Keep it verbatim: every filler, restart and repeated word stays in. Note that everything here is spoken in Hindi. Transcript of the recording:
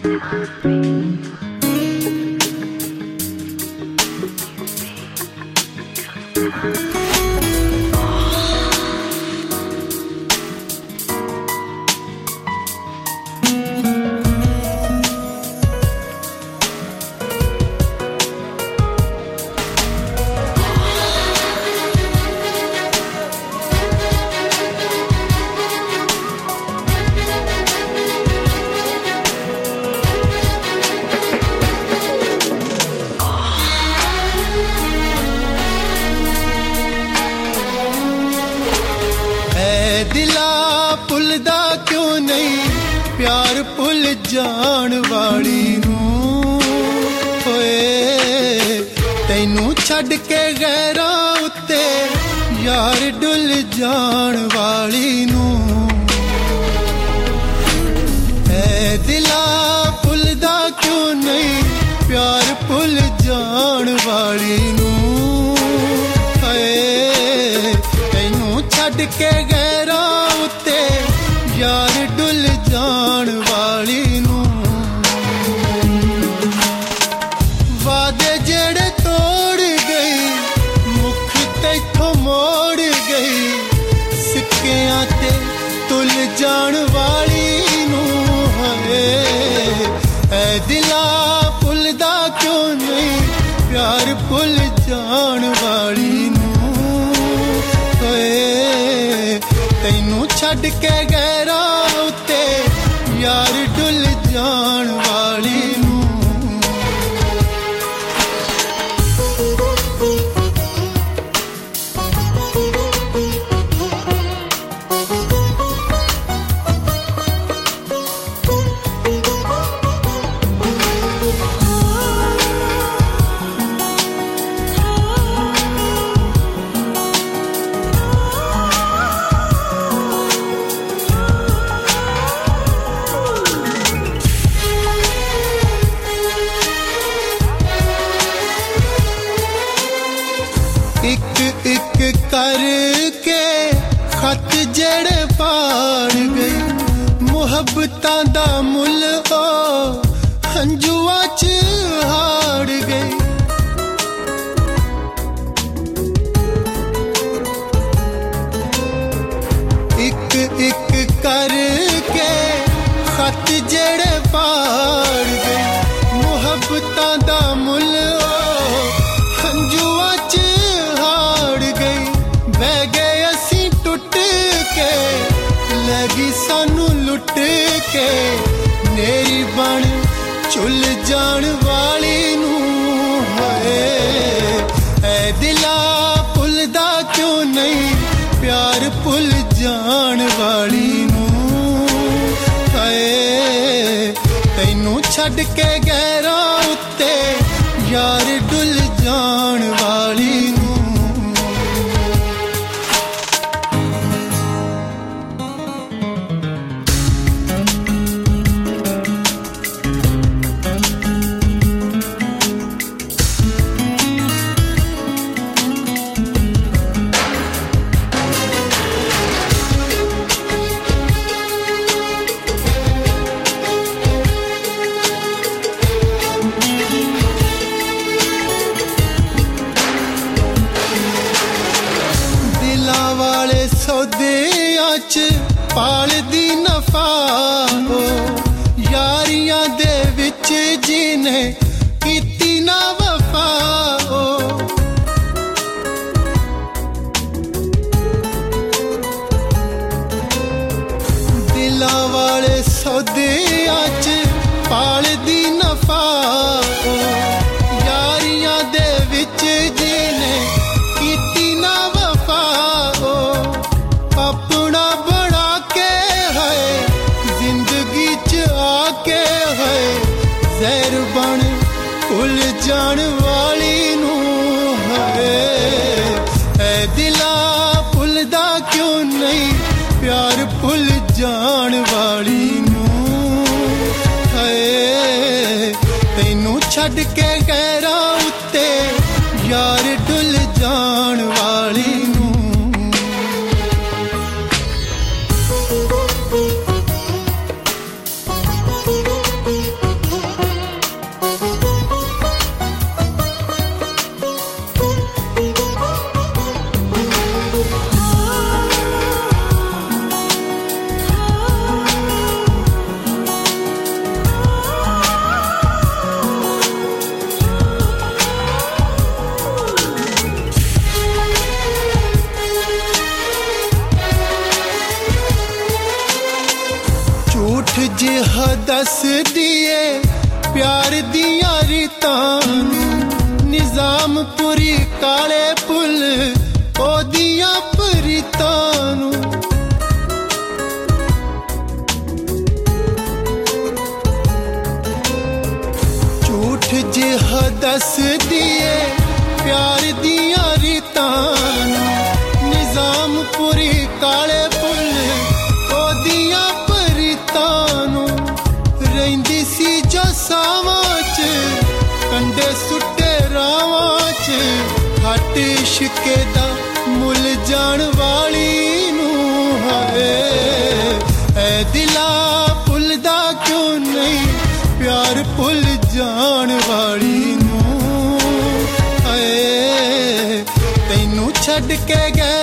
जान वाली नूं होए तैनू छड़ के गैरां उत्ते यार डुल जान वाली नूं ऐ दिला भुलदा क्यों नहीं प्यार भुल जान वाली नूं हाय तैनू छड़ के गैरां उत्ते यार डुल जान वाली नूं वादे जेड़े तोड़ गई मुख तैथों मोड़ गई सिक्कियां ते तुल जान वाली नूं है ऐ दिला भुलदा क्यों नहीं प्यार भुल जान वाली नूं है तैनू छड़ के गैरां उत्ते यार डुल जान वाली नूं करके खत जेड़े पाड़ गई मुहब्बतां दा मुल ओ हंजुआ च हाड़ गई एक एक करके खत जेड़े पाड़ गई मुहब्बतां दा मुल ओ हंजुआ च बह गए असी टुट के लगी सानू लुट के नेरी बन चुल जान वाली नूं है ऐ दिला भुलदा क्यों नहीं प्यार भुल जान वाली नूं है तैनू छड़ के गैरां उत्ते यार डुल जान वाली नूं सौदियां च पालदी नफा हो यारियां दे विच जिने कीती ना वफा हो दिलां वाले सौदियां च पालदी नफा हो यारियां दे विच जिने कीती ना वफा हो अपना बना के है जिंदगी च आके है जहर बन भुल जान वाली नूं है ऐ दिला भुलदा क्यों नहीं प्यार भुल जान वाली नूं है तैनू छड़ के गैरां उत्ते यार डुल जान वाली नूं ਜਿਹਾ ਦੱਸਦੀ ਏ ਪਿਆਰ ਦੀਆਂ ਰੀਤਾਂ ਨੂੰ ਨਿਜ਼ਾਮਪੁਰੀ ਕਾਲੇ ਪੁੱਲ ਉਹਦੀਆਂ ਪਰੀਤਾਂ ਨੂੰ ਝੂਠ ਜਿਹਾ ਦੱਸਦੀ ਏ ਪਿਆਰ ਦੀਆਂ ਰੀਤਾਂ ਨੂੰ ਨਿਜ਼ਾਮਪੁਰੀ ਕਾਲੇ ਪੁੱਲ ਉਹਦੀਆਂ ਪਰੀਤਾਂ ਨੂੰ ਰਹਿੰਦੀ ਸੀ ਜੋ ਸਾਵਾਂ ਚ ਕੰਡੇ ਸੁੱਟੇ ਰਾਵਾਂ ਚ ਹੱਟ ਇਸ਼ਕੇ ਦਾ ਮੁੱਲ ਜਾਣ ਵਾਲੀ ਨੂੰ ਹਾਏ ਐ ਦਿਲਾ ਭੁੱਲਦਾ ਕਿਉਂ ਨਹੀਂ ਪਿਆਰ ਭੁੱਲ ਜਾਣ ਵਾਲੀ ਨੂੰ ਹਾਏ ਤੈਨੂੰ ਛੱਡ ਕੇ ਗਏ